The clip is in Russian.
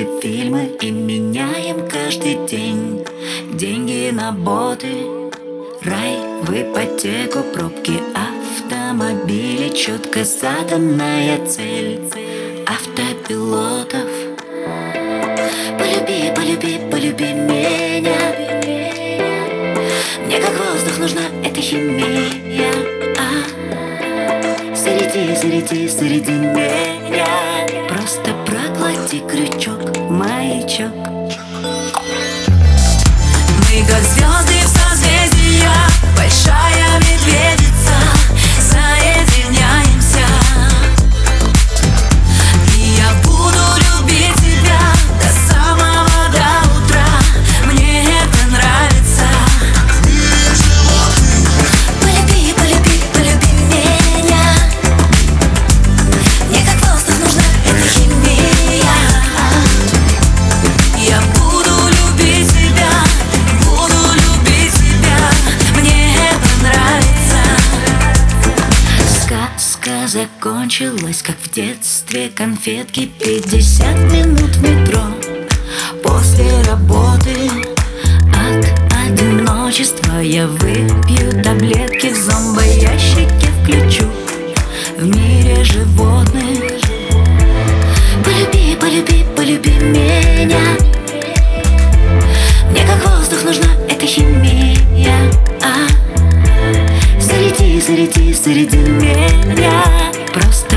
телефильмы и меняем каждый день. Деньги на боты, рай в ипотеку, пробки автомобилей, четко заданная цель автопилотов. Полюби, полюби, полюби меня. Мне как воздух нужна эта химия. Заряди, заряди, заряди меня. Просто проглоти крючок, маячок. Мы как звезды в созвездиях, большая медведица, соединяемся. И я буду любить тебя до самого до утра. Мне это нравится. Полюби, полюби, полюби меня. Мне как воздух нужна эта химия. Я буду любить тебя, буду любить тебя. Мне это нравится. Сказка закончилась, как в детстве конфетки. 50 минут в метро после работы. От одиночества я выпью таблетки, в зомбоящике включу в мире животных. Полюби, полюби, полюби меня. Мне как воздух нужна эта химия. Заряди, заряди, заряди меня. Просто